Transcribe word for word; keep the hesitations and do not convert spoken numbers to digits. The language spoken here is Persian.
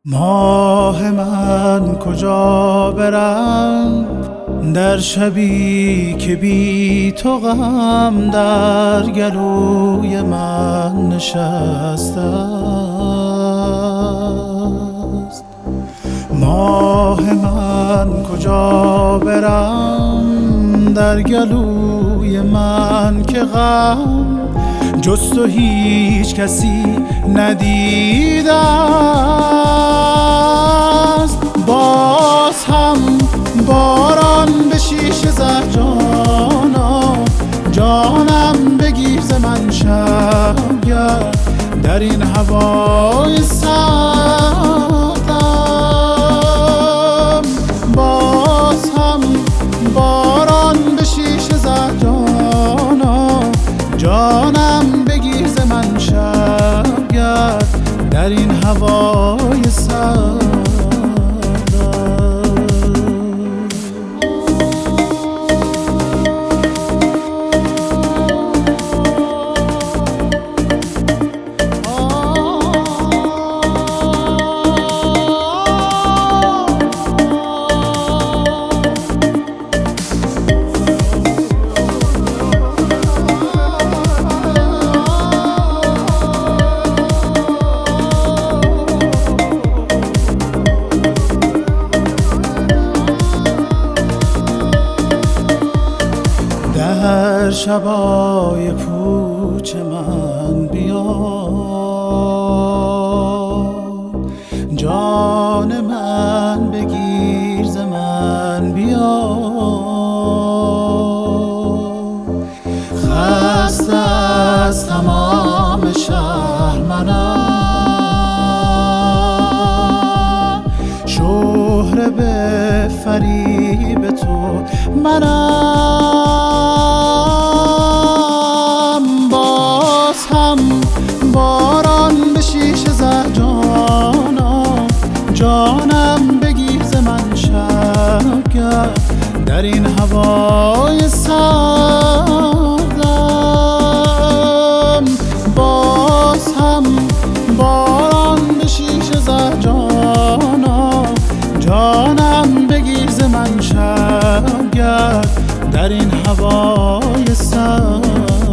ماه من کجا برم در شبی که بی تو غم در گلوی من نشسته است. ماه من کجا برم در گلوی من که غم جز تو هیچ کسی ندیده است. باز هم باران به شیشه زد جانا، جانم بگیر ز من شبگرد در این هوای سردم. باز هم باران به شیشه زد جانا، جانم بگیر ز من شبگرد در این هوای سردم. در شبای پوچ من بیا، جان من بگیر ز من بیا. خسته از تمام شهر منم، شهره به فریب تو منم. باران به شیشه زد جانا، جانم بگیر ز من شبگرد در این هوای سردم. باز هم باران به شیشه زد جانا، جانم بگیر ز من شبگرد در این هوای سردم.